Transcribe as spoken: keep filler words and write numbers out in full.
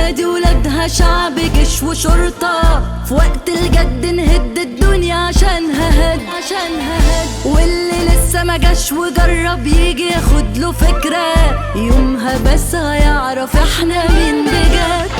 بلدي ولادها شعب جيش وشرطة، في وقت الجد نهد الدنيا عشانها هد عشانها هد. واللي لسه ما جاش وجرب يجي ياخد له فكرة، يومها بس هيعرف احنا مين بجد.